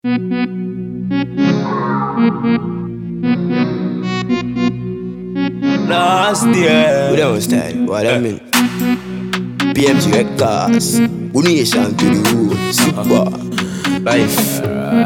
Last year. We don't style, what I mean. PMG Records, Unation to the road, super life.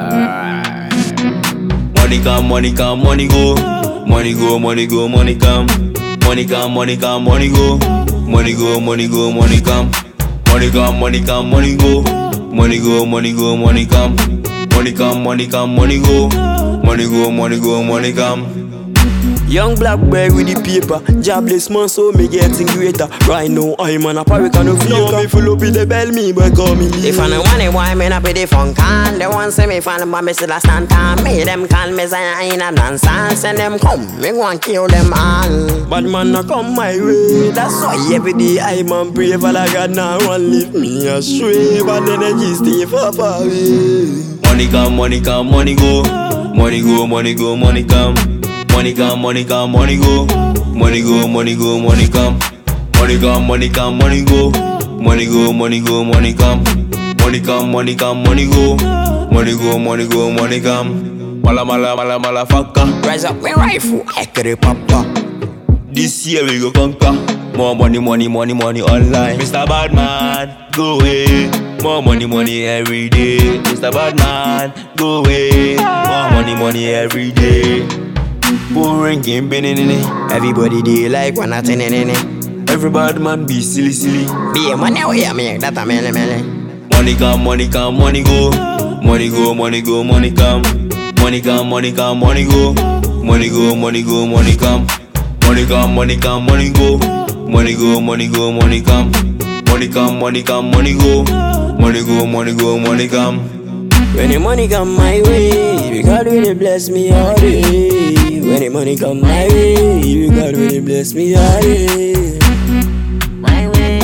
Money come, money come, money go. Money go, money go, money come. Money come, money come, money go. Money go, money go, money come. Money come, money come, money go. Money go, money go, money come. Money come, money come, money go. Money go, money go, money come. Young black boy with the paper, jobless man, so me getting greater. Right now, I'm on a park and no fake. Now me full up with the bell, me boy call me leader. If I no money, why me not be the funk can? They want say me fan, but me still a stand time. Me them call me Zion in a dance and send them come. Me want kill them all. Bad man not come my way. That's why every day I man pray for the God now one leave me astray. But energy stay far away. Money come, money come, money go. Money go, money go, money come. Money come, money come, money go. Money go, money go, money come. Money come, money come, money go. Money go, money go, money come. Money come, money come, money go. Money go, money go, money come. Mala mala mala mala fucker. Rise up my rifle, Ekere papa. This year we go conquer. More money, money, money, money online. Mr. Badman, go away. More money, money every day. Mr. Badman, go away. More money, money every day. Boring game, been in it. everybody they like when I turn in it. Every bad man be silly, silly. Be a money way I make that a mele mele. Money come, money come, money go. Money go, money go, money come. Money come, money come, money go. Money go, money go, money come. Money come, money come, money go. Money go, money go, money come. Money come, money come, money go. Money go, money go, money come. When the money come my way, God will bless me all day. When the money come my way, God will bless me all day. My way,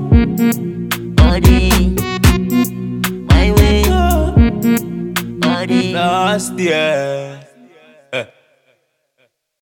body. My way, body. Last year.